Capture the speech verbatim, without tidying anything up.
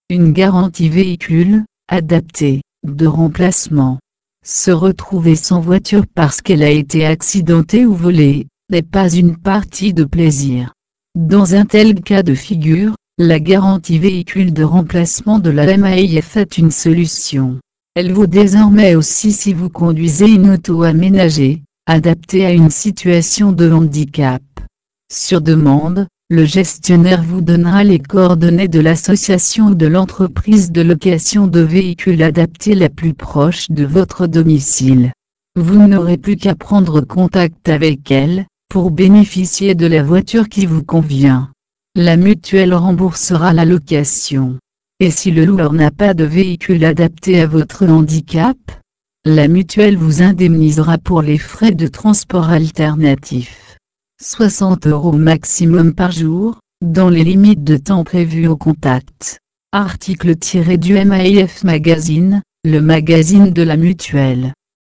Une garantie véhicule, adaptée, de remplacement. Se retrouver sans voiture parce qu'elle a été accidentée ou volée, n'est pas une partie de plaisir. Dans un tel cas de figure, la garantie véhicule de remplacement de la M A I F est une solution. Elle vaut désormais aussi si vous conduisez une auto aménagée, adaptée à une situation de handicap. Sur demande, le gestionnaire vous donnera les coordonnées de l'association ou de l'entreprise de location de véhicules adaptés la plus proche de votre domicile. Vous n'aurez plus qu'à prendre contact avec elle, pour bénéficier de la voiture qui vous convient. La mutuelle remboursera la location. Et si le loueur n'a pas de véhicule adapté à votre handicap, la mutuelle vous indemnisera pour les frais de transport alternatifs. soixante euros maximum par jour, dans les limites de temps prévues au contact. Article tiré du M A I F Magazine, le magazine de la mutuelle.